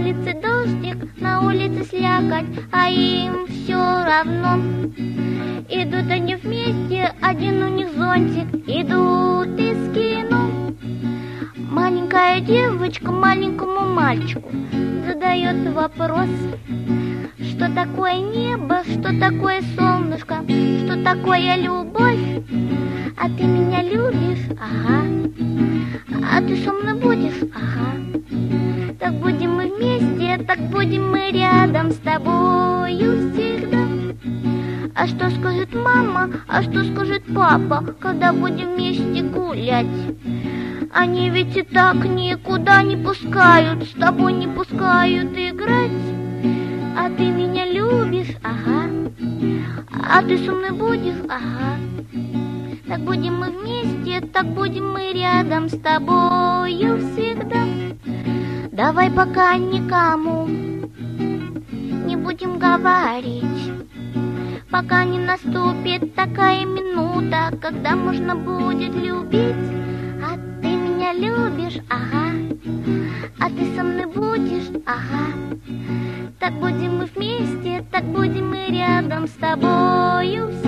улице дождик, на улице слякоть, а им все равно. Идут они вместе, один у них зонтик, идут из кино. Маленькая девочка маленькому мальчику задает вопрос: что такое небо, что такое солнышко, что такое любовь? А ты меня любишь? Ага. А ты со мной будешь? Ага. Так будем мы вместе, так будем мы рядом с тобою всегда. А что скажет мама, а что скажет папа, когда будем вместе гулять? Они ведь и так никуда не пускают, с тобой не пускают играть. А ты меня любишь? Ага. А ты со мной будешь? Ага. Так будем мы вместе, так будем мы рядом с тобою всегда. Давай пока никому не будем говорить, пока не наступит такая минута, когда можно будет любить. А ты меня любишь? Ага. А ты со мной будешь? Ага. Так будем мы вместе, так будем мы рядом с тобою.